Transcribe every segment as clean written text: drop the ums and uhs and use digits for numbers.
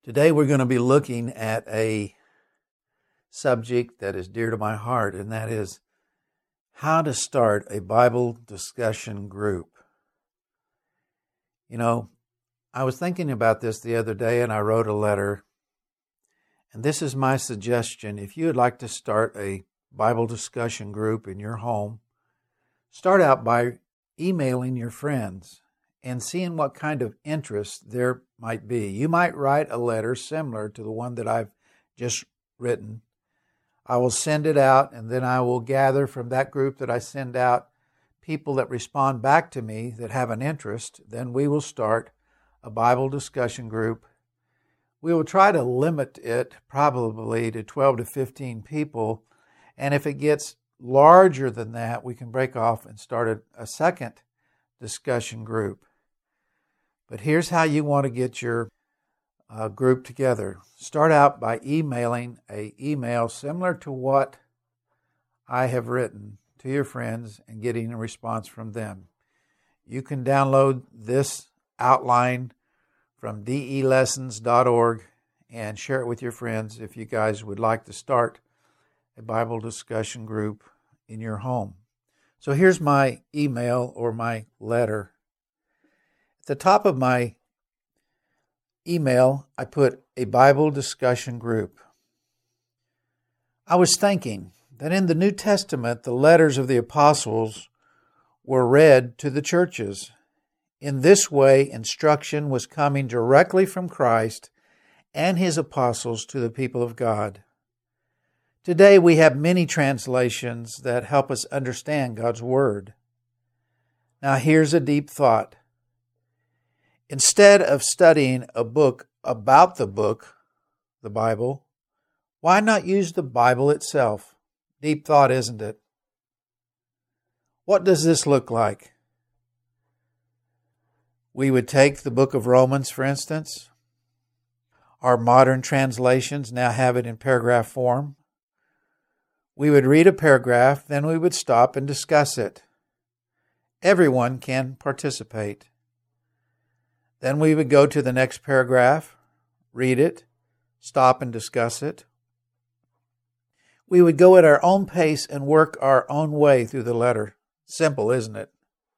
Today we're going to be looking at a subject that is dear to my heart, and that is how to start a Bible discussion group. You know, I was thinking about this the other day and I wrote a letter, and this is my suggestion. If you would like to start a Bible discussion group in your home, start out by emailing your friends and seeing what kind of interest there might be. You might write a letter similar to the one that I've just written. I will send it out, and then I will gather from that group that I send out people that respond back to me that have an interest. Then we will start a Bible discussion group. We will try to limit it probably to 12 to 15 people, and if it gets larger than that, we can break off and start a second discussion group. But here's how you want to get your group together. Start out by emailing an email similar to what I have written to your friends and getting a response from them. You can download this outline from delessons.org and share it with your friends if you guys would like to start a Bible discussion group in your home. So here's my email or my letter. At the top of my email, I put a Bible discussion group. I was thinking that in the New Testament, the letters of the apostles were read to the churches. In this way, instruction was coming directly from Christ and his apostles to the people of God. Today, we have many translations that help us understand God's Word. Now, here's a deep thought. Instead of studying a book about the book, the Bible, why not use the Bible itself? Deep thought, isn't it? What does this look like? We would take the book of Romans, for instance. Our modern translations now have it in paragraph form. We would read a paragraph, then we would stop and discuss it. Everyone can participate. Then we would go to the next paragraph, read it, stop and discuss it. We would go at our own pace and work our own way through the letter. Simple, isn't it?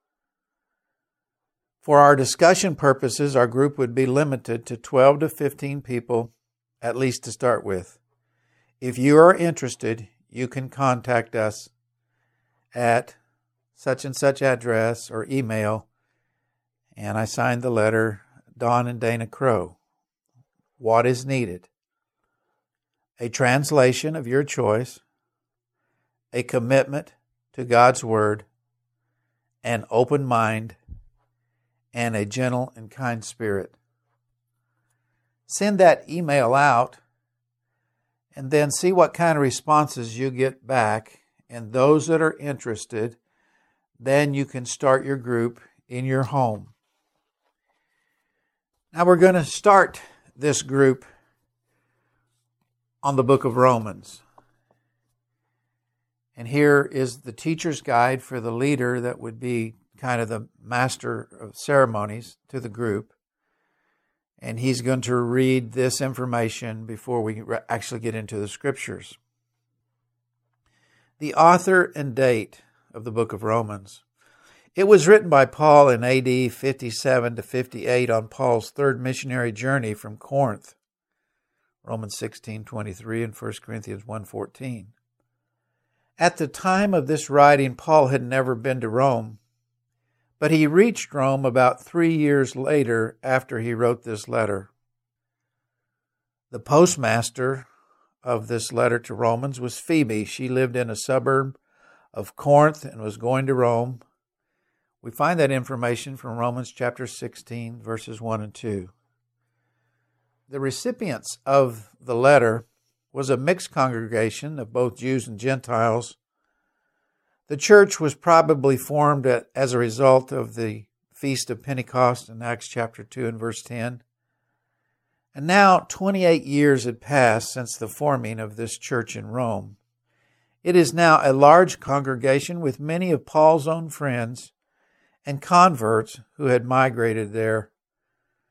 For our discussion purposes, our group would be limited to 12 to 15 people, at least to start with. If you are interested, you can contact us at such and such address or email. And I signed the letter, Don and Dana Crow. What is needed? A translation of your choice, a commitment to God's Word, an open mind, and a gentle and kind spirit. Send that email out and then see what kind of responses you get back. And those that are interested, then you can start your group in your home. Now we're going to start this group on the book of Romans. And here is the teacher's guide for the leader that would be kind of the master of ceremonies to the group. And he's going to read this information before we actually get into the scriptures. The author and date of the book of Romans. It was written by Paul in AD 57 to 58 on Paul's third missionary journey from Corinth, Romans 16:23 and 1 Corinthians 1:14. At the time of this writing, Paul had never been to Rome, but he reached Rome about 3 years later after he wrote this letter. The postmaster of this letter to Romans was Phoebe. She lived in a suburb of Corinth and was going to Rome. We find that information from Romans chapter 16, verses 1 and 2. The recipients of the letter was a mixed congregation of both Jews and Gentiles. The church was probably formed as a result of the Feast of Pentecost in Acts chapter 2 and verse 10. And now 28 years had passed since the forming of this church in Rome. It is now a large congregation with many of Paul's own friends and converts who had migrated there.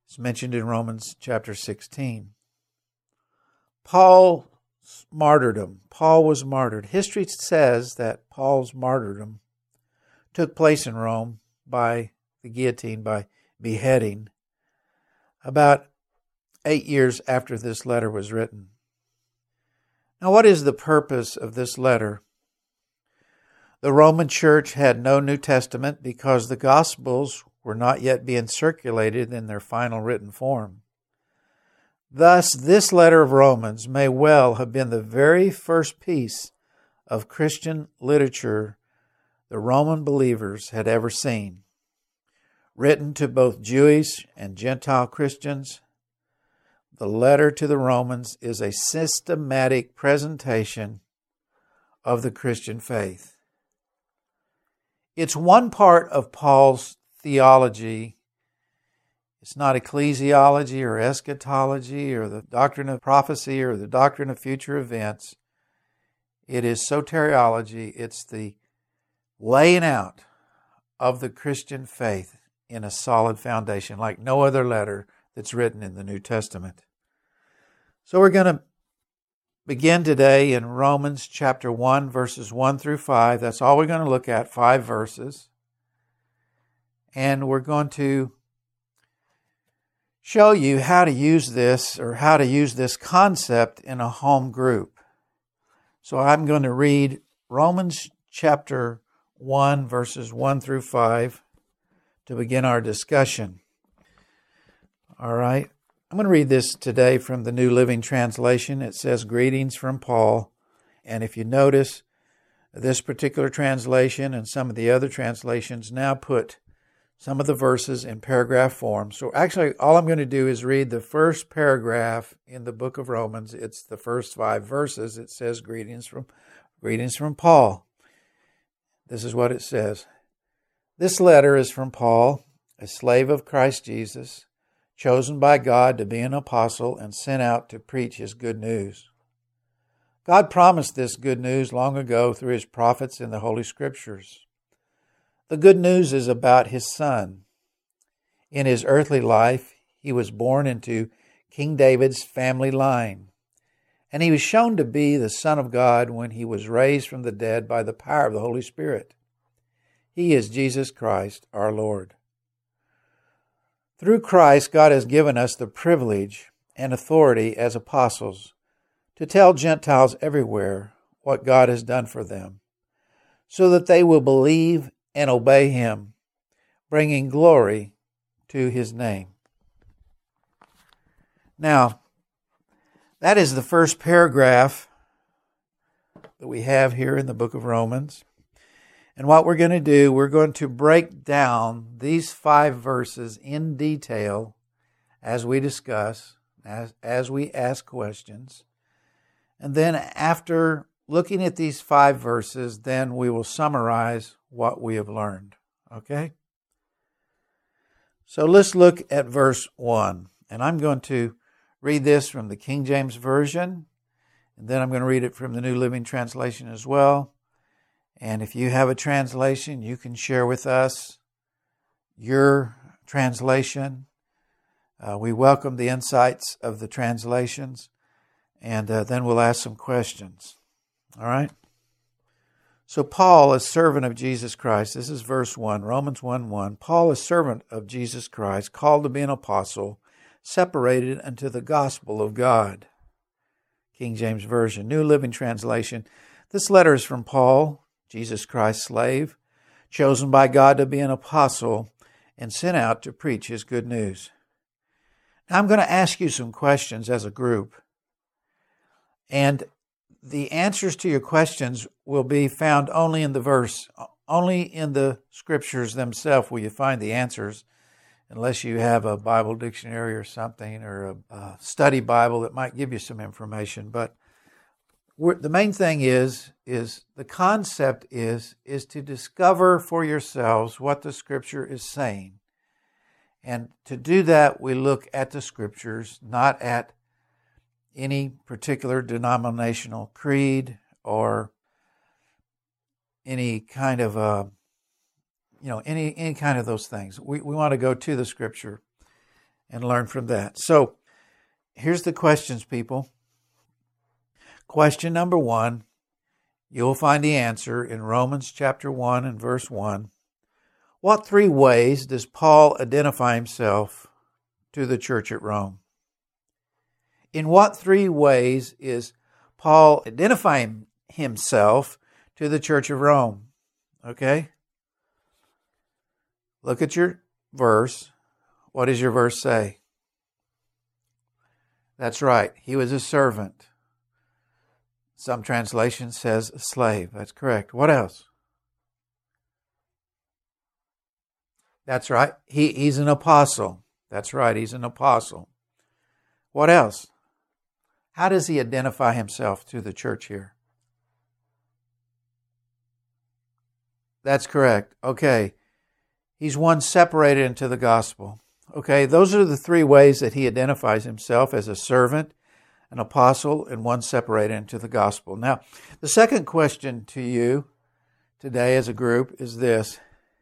It's mentioned in Romans chapter 16. Paul's martyrdom. Paul was martyred. History says that Paul's martyrdom took place in Rome by the guillotine, by beheading, about 8 years after this letter was written. Now, what is the purpose of this letter? The Roman Church had no New Testament because the Gospels were not yet being circulated in their final written form. Thus, this letter of Romans may well have been the very first piece of Christian literature the Roman believers had ever seen. Written to both Jewish and Gentile Christians, the letter to the Romans is a systematic presentation of the Christian faith. It's one part of Paul's theology. It's not ecclesiology or eschatology or the doctrine of prophecy or the doctrine of future events. It is soteriology. It's the laying out of the Christian faith in a solid foundation, like no other letter that's written in the New Testament. So we're going to begin today in Romans chapter 1, verses 1 through 5. That's all we're going to look at, 5 verses. And we're going to show you how to use this, or how to use this concept in a home group. So I'm going to read Romans chapter 1, verses 1 through 5 to begin our discussion. All right. I'm going to read this today from the New Living Translation. It says, "Greetings from Paul." And if you notice, this particular translation and some of the other translations now put some of the verses in paragraph form. So actually, all I'm going to do is read the first paragraph in the book of Romans. It's the first 5 verses. It says, Greetings from Paul. This is what it says. "This letter is from Paul, a slave of Christ Jesus, chosen by God to be an apostle and sent out to preach His good news. God promised this good news long ago through His prophets in the Holy Scriptures. The good news is about His Son. In His earthly life, He was born into King David's family line, and He was shown to be the Son of God when He was raised from the dead by the power of the Holy Spirit. He is Jesus Christ, our Lord. Through Christ, God has given us the privilege and authority as apostles to tell Gentiles everywhere what God has done for them, so that they will believe and obey Him, bringing glory to His name." Now, that is the first paragraph that we have here in the book of Romans. And what we're going to do, we're going to break down these 5 verses in detail as we discuss, as we ask questions. And then after looking at these 5 verses, then we will summarize what we have learned. Okay? So let's look at verse 1. And I'm going to read this from the King James Version. And then I'm going to read it from the New Living Translation as well. And if you have a translation, you can share with us your translation. We welcome the insights of the translations. And then we'll ask some questions. All right? So Paul, a servant of Jesus Christ, this is verse 1, Romans 1:1. "Paul, a servant of Jesus Christ, called to be an apostle, separated unto the gospel of God." King James Version. New Living Translation. "This letter is from Paul, Jesus Christ's slave, chosen by God to be an apostle and sent out to preach His good news." Now I'm going to ask you some questions as a group. And the answers to your questions will be found only in the verse, only in the scriptures themselves will you find the answers, unless you have a Bible dictionary or something, or a study Bible that might give you some information. But the main thing is the concept is to discover for yourselves what the Scripture is saying. And to do that, we look at the Scriptures, not at any particular denominational creed or any kind of any kind of those things. We want to go to the Scripture and learn from that. So here's the questions, people. Question number 1, you'll find the answer in Romans chapter 1 and verse 1. What 3 ways does Paul identify himself to the church at Rome? In what 3 ways is Paul identifying himself to the church of Rome? Okay? Look at your verse. What does your verse say? That's right. He was a servant. Some translation says a slave. That's correct. What else? That's right. He's an apostle. That's right. He's an apostle. What else? How does he identify himself to the church here? That's correct. Okay. He's one separated into the gospel. Okay, those are the 3 ways that he identifies himself: as a servant, an apostle, and one separated into the gospel. Now, the second question to you today as a group is this.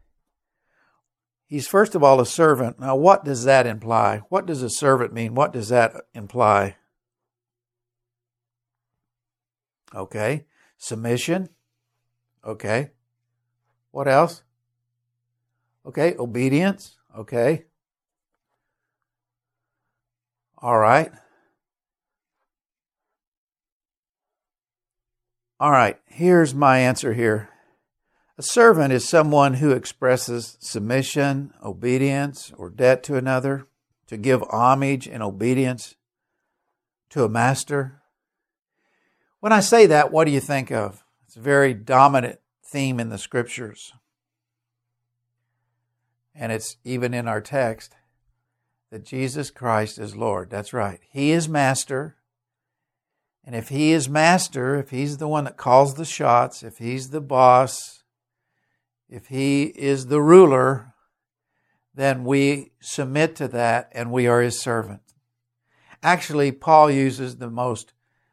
He's first of all a servant. Now, what does that imply? What does a servant mean? What does that imply? Okay, submission. Okay, what else? Okay, obedience. Okay. All right. All right, here's my answer here. A servant is someone who expresses submission, obedience, or debt to another, to give homage and obedience to a master. When I say that, what do you think of? It's a very dominant theme in the Scriptures. And it's even in our text that Jesus Christ is Lord. That's right. He is master. And if he is master, if he's the one that calls the shots, if he's the boss, if he is the ruler, then we submit to that and we are his servant. Actually, Paul uses the most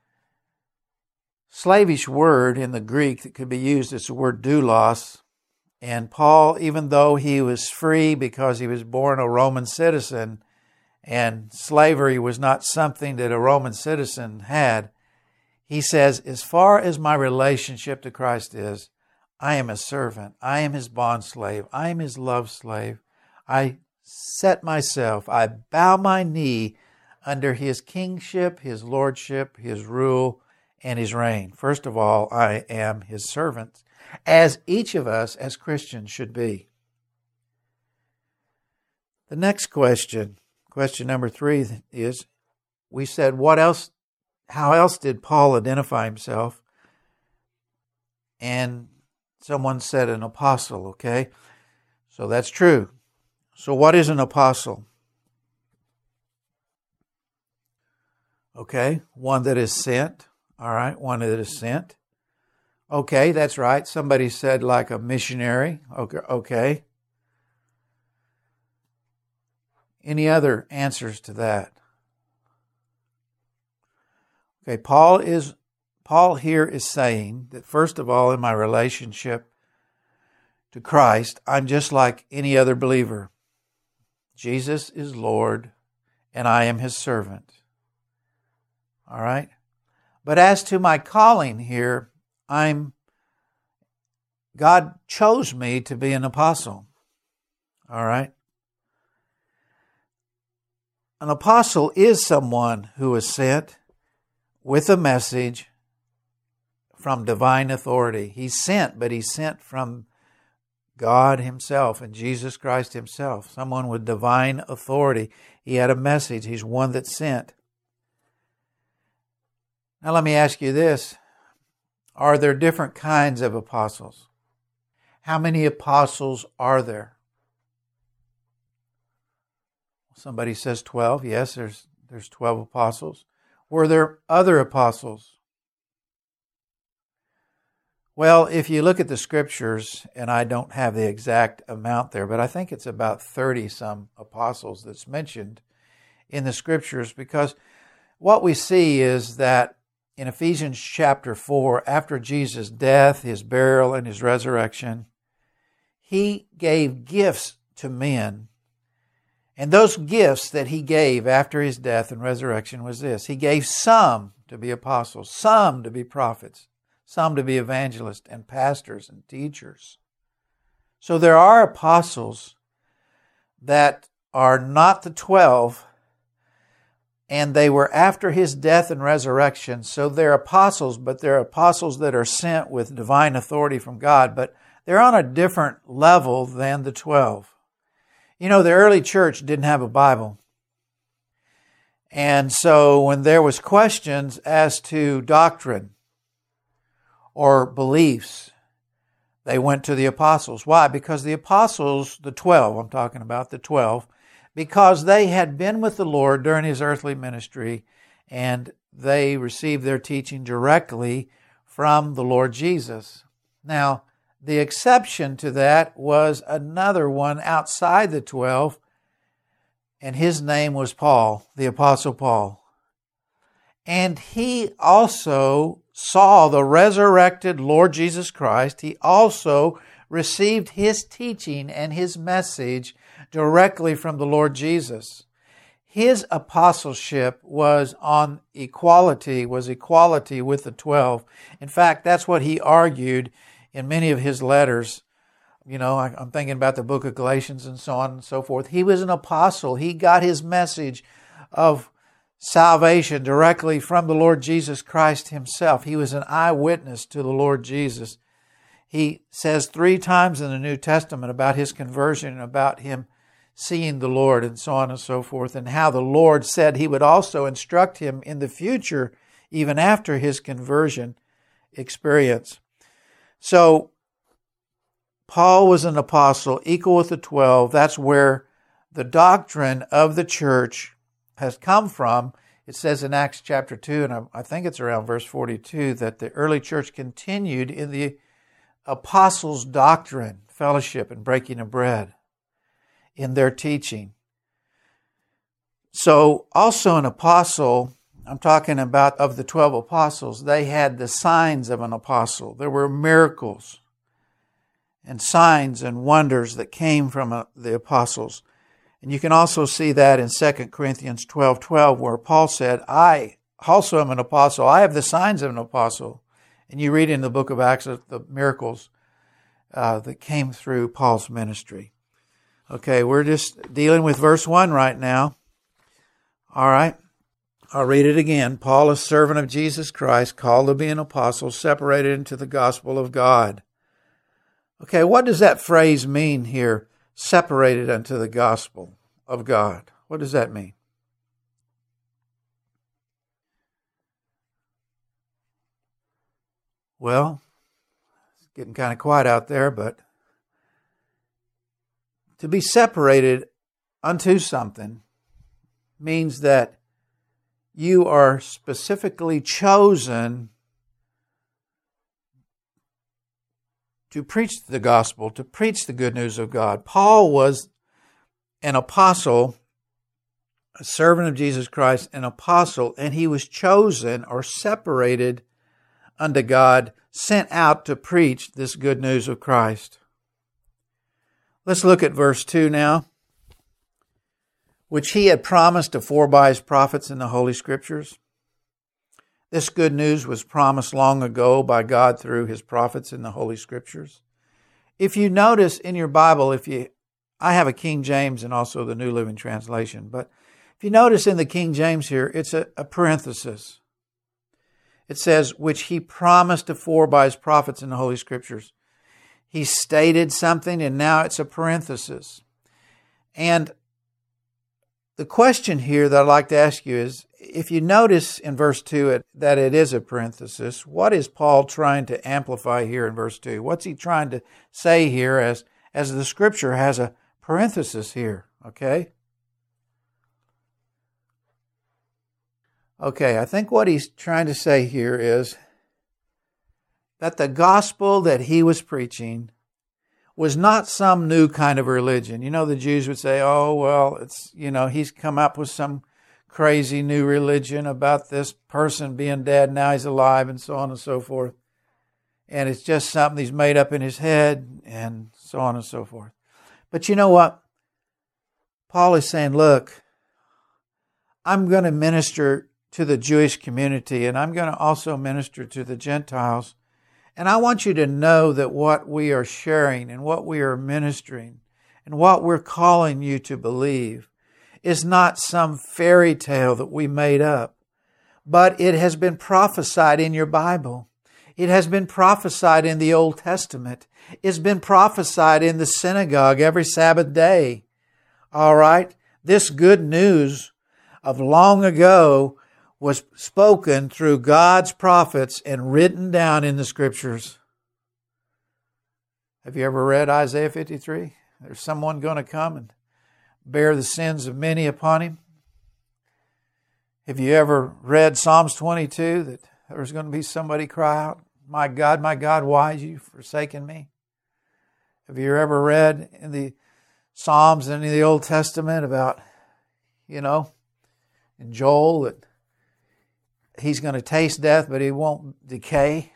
slavish word in the Greek that could be used. It's the word doulos. And Paul, even though he was free because he was born a Roman citizen, and slavery was not something that a Roman citizen had, he says, as far as my relationship to Christ is, I am a servant. I am his bond slave. I am his love slave. I set myself, I bow my knee under his kingship, his lordship, his rule, and his reign. First of all, I am his servant, as each of us as Christians should be. The next question number 3 is, we said, how else did Paul identify himself? And someone said an apostle, okay? So that's true. So what is an apostle? Okay, one that is sent. All right, one that is sent. Okay, that's right. Somebody said like a missionary. Okay. Any other answers to that? Okay, Paul here is saying that first of all, in my relationship to Christ, I'm just like any other believer. Jesus is Lord, and I am his servant. All right? But as to my calling here, God chose me to be an apostle. All right? An apostle is someone who is sent with a message from divine authority. He's sent, but he's sent from God himself and Jesus Christ himself. Someone with divine authority. He had a message. He's one that's sent. Now let me ask you this. Are there different kinds of apostles? How many apostles are there? Somebody says 12. Yes, there's 12 apostles. Were there other apostles? Well, if you look at the Scriptures, and I don't have the exact amount there, but I think it's about 30-some apostles that's mentioned in the Scriptures, because what we see is that in Ephesians chapter 4, after Jesus' death, his burial, and his resurrection, he gave gifts to men. And those gifts that he gave after his death and resurrection was this. He gave some to be apostles, some to be prophets, some to be evangelists and pastors and teachers. So there are apostles that are not the 12, and they were after his death and resurrection. So they're apostles, but they're apostles that are sent with divine authority from God, but they're on a different level than the 12. You know, the early church didn't have a Bible. And so when there was questions as to doctrine or beliefs, they went to the apostles. Why? Because the apostles, the 12, I'm talking about the 12, because they had been with the Lord during his earthly ministry, and they received their teaching directly from the Lord Jesus. Now, the exception to that was another one outside the 12, and his name was Paul, the Apostle Paul. And he also saw the resurrected Lord Jesus Christ. He also received his teaching and his message directly from the Lord Jesus. His apostleship was equality with the 12. In fact, that's what he argued in many of his letters. You know, I'm thinking about the book of Galatians and so on and so forth. He was an apostle. He got his message of salvation directly from the Lord Jesus Christ himself. He was an eyewitness to the Lord Jesus. He says 3 times in the New Testament about his conversion and about him seeing the Lord and so on and so forth, and how the Lord said he would also instruct him in the future, even after his conversion experience. So, Paul was an apostle, equal with the 12. That's where the doctrine of the church has come from. It says in Acts chapter 2, and I think it's around verse 42, that the early church continued in the apostles' doctrine, fellowship, and breaking of bread in their teaching. So also an apostle, I'm talking about of the 12 apostles, they had the signs of an apostle. There were miracles and signs and wonders that came from the apostles. And you can also see that in 2 Corinthians 12:12, where Paul said, I also am an apostle. I have the signs of an apostle. And you read in the book of Acts of the miracles that came through Paul's ministry. Okay, we're just dealing with verse 1 right now. All right, I'll read it again. Paul, a servant of Jesus Christ, called to be an apostle, separated into the gospel of God. Okay, what does that phrase mean here? Separated unto the gospel of God. What does that mean? Well, it's getting kind of quiet out there, but to be separated unto something means that you are specifically chosen to preach the gospel, to preach the good news of God. Paul was an apostle, a servant of Jesus Christ, an apostle, and he was chosen or separated unto God, sent out to preach this good news of Christ. Let's look at verse 2 now. Which he had promised afore by his prophets in the Holy Scriptures. This good news was promised long ago by God through his prophets in the Holy Scriptures. If you notice in your Bible, I have a King James and also the New Living Translation, but if you notice in the King James here, it's a parenthesis. It says, which he promised afore by his prophets in the Holy Scriptures. He stated something and now it's a parenthesis. And the question here that I'd like to ask you is, if you notice in verse 2 that it is a parenthesis, what is Paul trying to amplify here in verse 2? What's he trying to say here as the Scripture has a parenthesis here, okay? Okay, I think what he's trying to say here is that the gospel that he was preaching was not some new kind of religion. You know, the Jews would say, oh, well, he's come up with some crazy new religion about this person being dead, now he's alive, and so on and so forth. And it's just something he's made up in his head, and so on and so forth. But you know what? Paul is saying, look, I'm going to minister to the Jewish community, and I'm going to also minister to the Gentiles. And I want you to know that what we are sharing and what we are ministering and what we're calling you to believe is not some fairy tale that we made up, but it has been prophesied in your Bible. It has been prophesied in the Old Testament. It's been prophesied in the synagogue every Sabbath day. All right? This good news of long ago was spoken through God's prophets and written down in the Scriptures. Have you ever read Isaiah 53? There's someone going to come and bear the sins of many upon him. Have you ever read Psalms 22 that there's going to be somebody cry out, my God, why have you forsaken me? Have you ever read in the Psalms and in the Old Testament about, in Joel, that he's going to taste death, but he won't decay?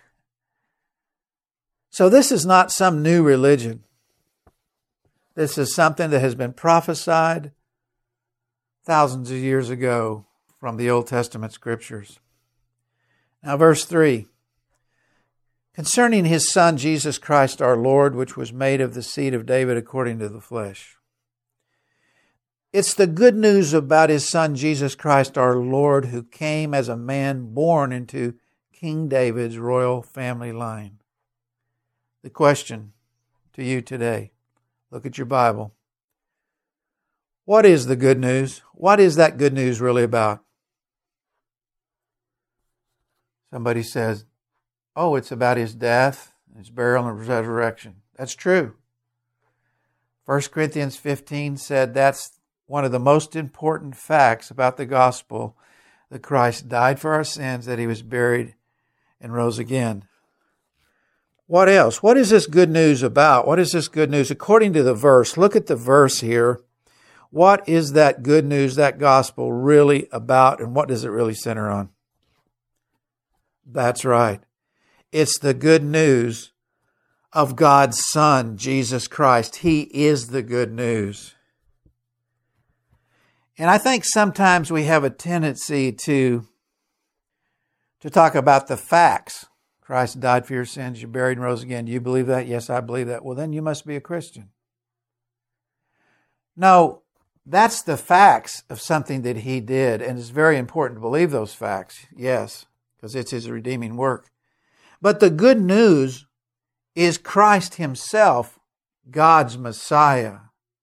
So this is not some new religion. This is something that has been prophesied thousands of years ago from the Old Testament Scriptures. Now, verse 3. Concerning His Son, Jesus Christ our Lord, which was made of the seed of David according to the flesh. It's the good news about His Son, Jesus Christ our Lord, who came as a man born into King David's royal family line. The question to you today, look at your Bible. What is the good news? What is that good news really about? Somebody says, it's about His death, His burial, and resurrection. That's true. 1 Corinthians 15 said that's one of the most important facts about the gospel, that Christ died for our sins, that He was buried and rose again. What else? What is this good news about? What is this good news? According to the verse, look at the verse here. What is that good news, that gospel really about, and what does it really center on? That's right. It's the good news of God's Son, Jesus Christ. He is the good news. And I think sometimes we have a tendency to talk about the facts. Christ died for your sins, you buried and rose again. Do you believe that? Yes, I believe that. Well, then you must be a Christian. No, that's the facts of something that He did, and it's very important to believe those facts, yes, because it's His redeeming work. But the good news is Christ Himself, God's Messiah.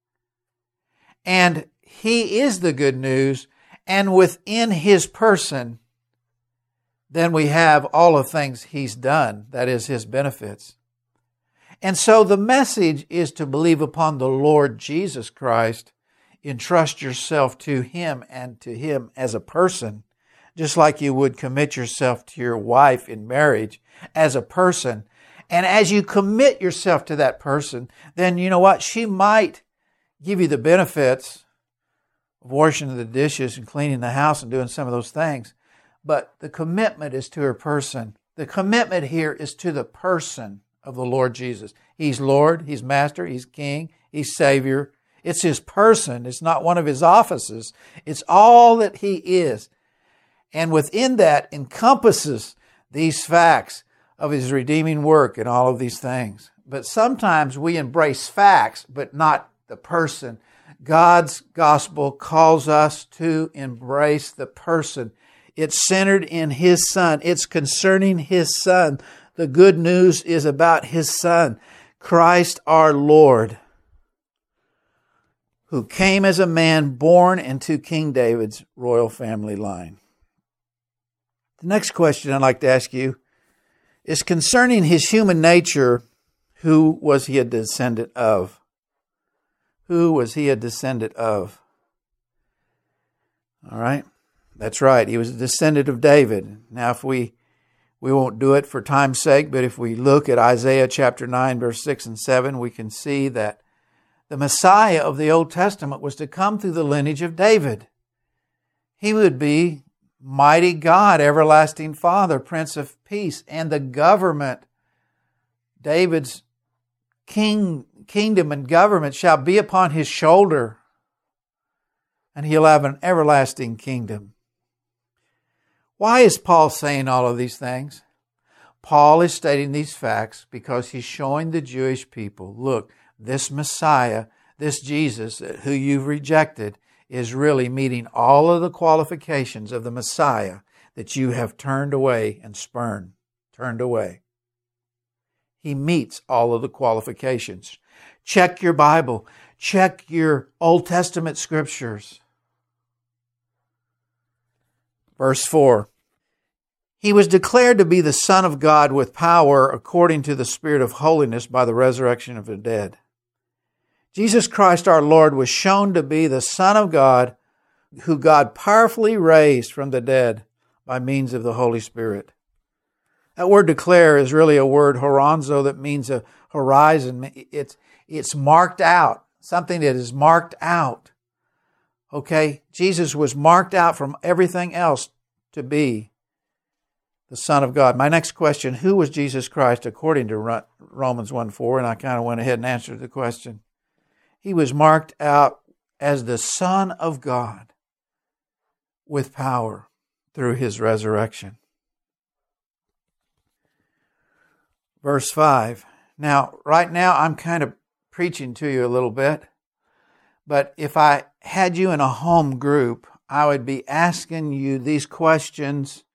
And He is the good news, and within His person, then we have all the things He's done, that is His benefits. And so the message is to believe upon the Lord Jesus Christ, entrust yourself to Him and to Him as a person, just like you would commit yourself to your wife in marriage as a person. And as you commit yourself to that person, then you know what? She might give you the benefits of washing the dishes and cleaning the house and doing some of those things. But the commitment is to her person. The commitment here is to the person of the Lord Jesus. He's Lord, He's Master, He's King, He's Savior. It's His person. It's not one of His offices. It's all that He is. And within that encompasses these facts of His redeeming work and all of these things. But sometimes we embrace facts, but not the person. God's gospel calls us to embrace the person. It's centered in His Son. It's concerning His Son. The good news is about His Son, Christ our Lord, who came as a man born into King David's royal family line. The next question I'd like to ask you is concerning His human nature. Who was He a descendant of? Who was He a descendant of? All right. That's right. He was a descendant of David. Now, if we won't do it for time's sake, but if we look at Isaiah chapter 9, verse 6 and 7, we can see that the Messiah of the Old Testament was to come through the lineage of David. He would be mighty God, everlasting Father, Prince of Peace, and the government, David's kingdom and government shall be upon His shoulder. and he'll have an everlasting kingdom. Why is Paul saying all of these things? Paul is stating these facts because he's showing the Jewish people, look, this Messiah, this Jesus who you've rejected, is really meeting all of the qualifications of the Messiah that you have turned away and spurned, turned away. He meets all of the qualifications. Check your Bible. Check your Old Testament scriptures. Verse 4. He was declared to be the Son of God with power according to the Spirit of holiness by the resurrection of the dead. Jesus Christ our Lord was shown to be the Son of God who God powerfully raised from the dead by means of the Holy Spirit. That word declare is really a word horonzo that means a horizon. It's marked out, something that is marked out. Okay? Jesus was marked out from everything else to be the Son of God. My next question, who was Jesus Christ according to Romans 1:4? And I kind of went ahead and answered the question. He was marked out as the Son of God with power through his resurrection. Verse 5. Now, right now, I'm kind of preaching to you a little bit. But if I had you in a home group, I would be asking you these questions.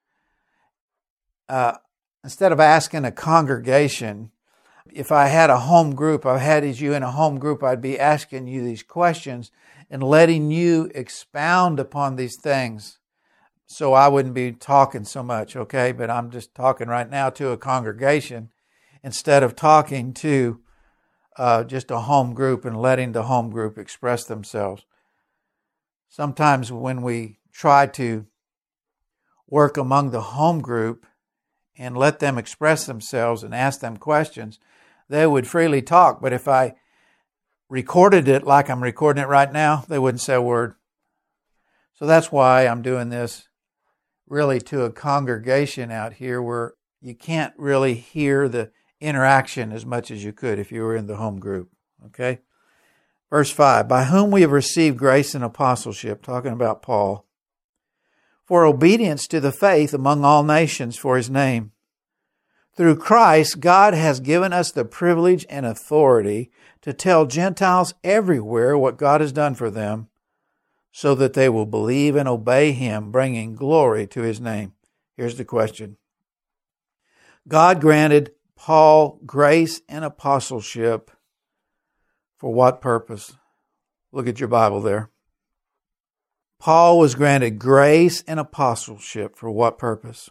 Instead of asking a congregation, if I had a home group, I had you in a home group, I'd be asking you these questions and letting you expound upon these things. So I wouldn't be talking so much, okay? But I'm just talking right now to a congregation instead of talking to just a home group and letting the home group express themselves. Sometimes when we try to work among the home group and let them express themselves and ask them questions, they would freely talk. But if I recorded it like I'm recording it right now, they wouldn't say a word. So that's why I'm doing this really to a congregation out here where you can't really hear the interaction as much as you could if you were in the home group. Okay? Verse 5, by whom we have received grace and apostleship, talking about Paul, for obedience to the faith among all nations for his name. Through Christ, God has given us the privilege and authority to tell Gentiles everywhere what God has done for them, so that they will believe and obey him, bringing glory to his name. Here's the question. God granted Paul grace and apostleship for what purpose? Look at your Bible there. Paul was granted grace and apostleship for what purpose?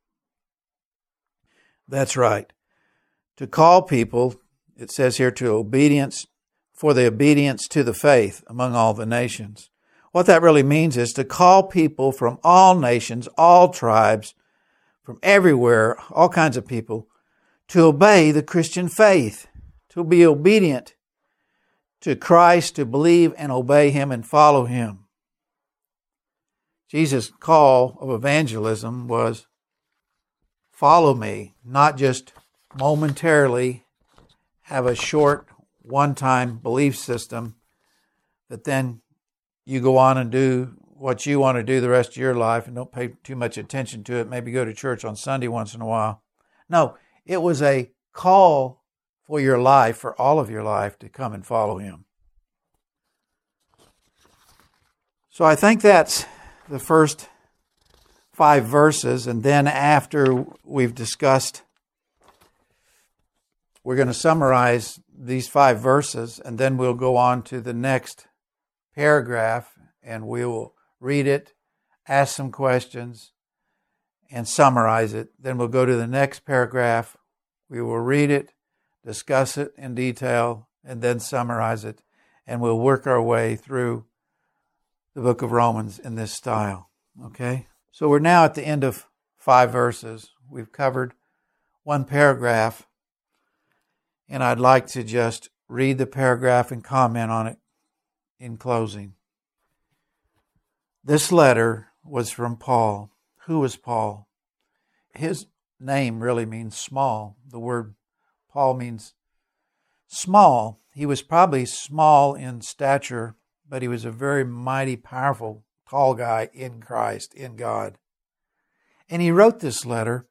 That's right. To call people, it says here, to obedience, for the obedience to the faith among all the nations. What that really means is to call people from all nations, all tribes, from everywhere, all kinds of people, to obey the Christian faith, to be obedient to Christ, to believe and obey him and follow him. Jesus' call of evangelism was, follow me, not just momentarily have a short, one-time belief system that then you go on and do what you want to do the rest of your life and don't pay too much attention to it, maybe go to church on Sunday once in a while. No, it was a call for your life, for all of your life, to come and follow him. So I think that's the first 5 verses, and then after we've discussed, we're going to summarize these 5 verses, and then we'll go on to the next paragraph, and we will read it, ask some questions, and summarize it. Then we'll go to the next paragraph. We will read it, discuss it in detail, and then summarize it. And we'll work our way through the book of Romans in this style. Okay? So we're now at the end of 5 verses. We've covered 1 paragraph. And I'd like to just read the paragraph and comment on it in closing. This letter was from Paul. Who was Paul? His name really means small. The word Paul means small. He was probably small in stature but he was a very mighty, powerful, tall guy in Christ, in God. And he wrote this letter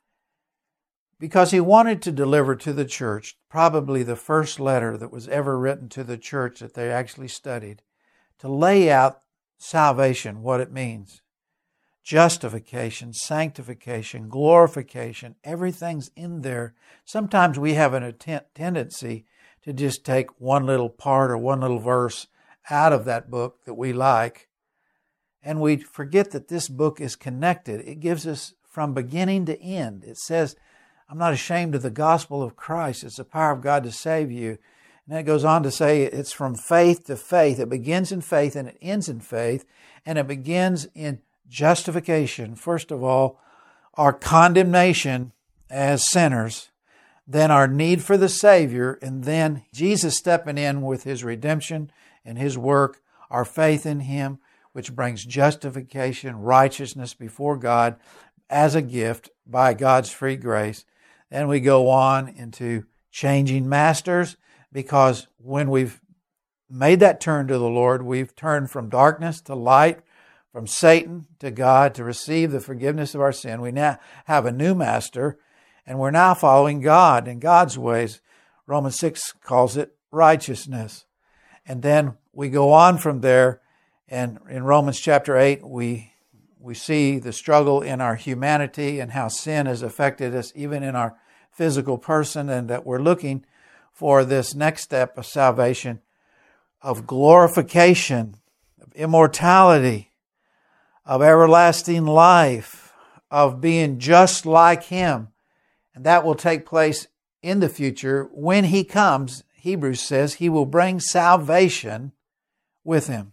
because he wanted to deliver to the church, probably the first letter that was ever written to the church that they actually studied, to lay out salvation, what it means. Justification, sanctification, glorification, everything's in there. Sometimes we have a tendency to just take one little part or one little verse out of that book that we like, and we forget that this book is connected. It gives us from beginning to end. It says, I'm not ashamed of the gospel of Christ. It's the power of God to save you. And then it goes on to say it's from faith to faith. It begins in faith and it ends in faith, and it begins in justification. First of all, our condemnation as sinners, then our need for the Savior, and then Jesus stepping in with His redemption and His work, our faith in Him, which brings justification, righteousness before God as a gift by God's free grace. Then we go on into changing masters, because when we've made that turn to the Lord, we've turned from darkness to light, from Satan to God, to receive the forgiveness of our sin. We now have a new master, and we're now following God in God's ways. Romans 6 calls it righteousness. And then we go on from there, and in Romans chapter 8, we see the struggle in our humanity and how sin has affected us even in our physical person, and that we're looking for this next step of salvation, of glorification, of immortality, of everlasting life, of being just like Him. And that will take place in the future when He comes. Hebrews says He will bring salvation with Him.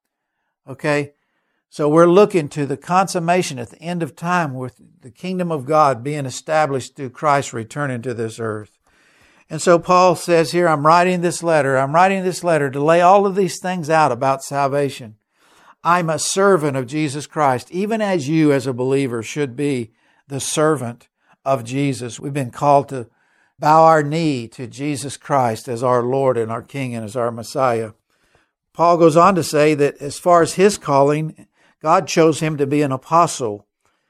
Okay? So we're looking to the consummation at the end of time, with the kingdom of God being established through Christ returning to this earth. And so Paul says here, I'm writing this letter to lay all of these things out about salvation. I'm a servant of Jesus Christ, even as you as a believer should be the servant of Jesus. We've been called to bow our knee to Jesus Christ as our Lord and our King and as our Messiah. Paul goes on to say that as far as his calling, God chose him to be an apostle,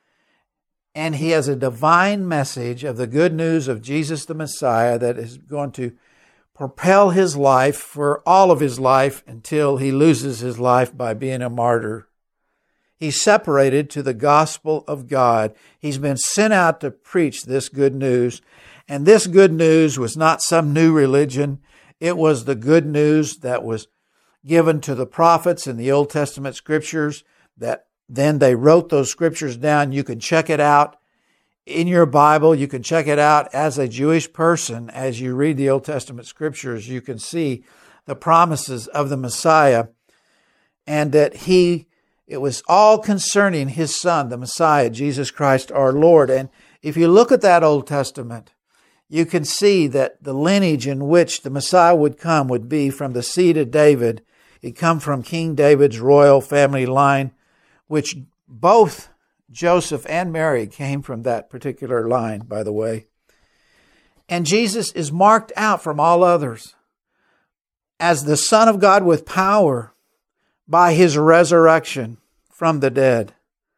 and he has a divine message of the good news of Jesus the Messiah that is going to propel his life for all of his life until he loses his life by being a martyr. He's separated to the gospel of God. He's been sent out to preach this good news. And this good news was not some new religion. It was the good news that was given to the prophets in the Old Testament scriptures, that then they wrote those scriptures down. You can check it out in your Bible. You can check it out as a Jewish person. As you read the Old Testament scriptures, you can see the promises of the Messiah, and that it was all concerning His Son, the Messiah, Jesus Christ our Lord. And if you look at that Old Testament, you can see that the lineage in which the Messiah would come would be from the seed of David. He'd come from King David's royal family line, which both Joseph and Mary came from that particular line, by the way. And Jesus is marked out from all others as the Son of God with power by His resurrection from the dead.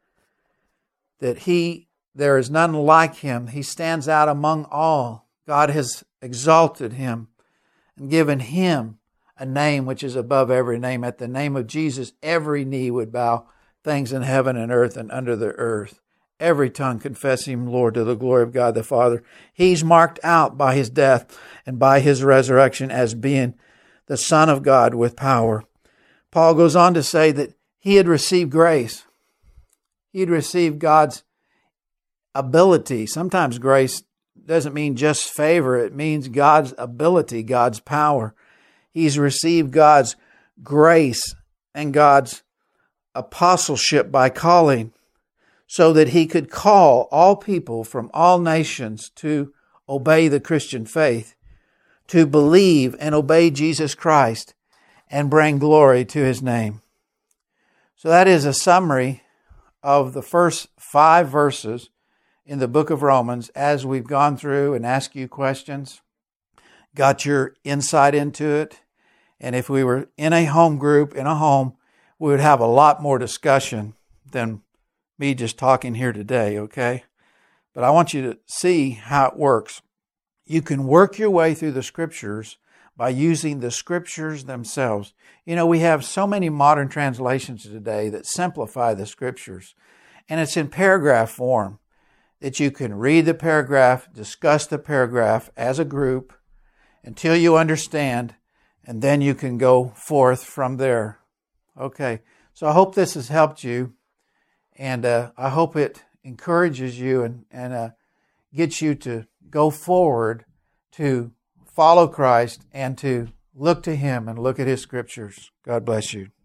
That there is none like Him. He stands out among all. God has exalted Him and given Him a name which is above every name. At the name of Jesus, every knee would bow, things in heaven and earth and under the earth. Every tongue confess Him Lord to the glory of God the Father. He's marked out by His death and by His resurrection as being the Son of God with power. Paul goes on to say that he had received grace. He had received God's ability. Sometimes grace doesn't mean just favor. It means God's ability, God's power. He's received God's grace and God's apostleship by calling, so that he could call all people from all nations to obey the Christian faith, to believe and obey Jesus Christ and bring glory to His name. So that is a summary of the first 5 verses in the book of Romans as we've gone through and asked you questions, got your insight into it, And if we were in a home group, in a home, we would have a lot more discussion than me just talking here today, okay? But I want you to see how it works. You can work your way through the Scriptures by using the Scriptures themselves. You know, we have so many modern translations today that simplify the Scriptures. And it's in paragraph form that you can read the paragraph, discuss the paragraph as a group until you understand, and then you can go forth from there. Okay, so I hope this has helped you, and I hope it encourages you and gets you to go forward to follow Christ and to look to Him and look at His Scriptures. God bless you.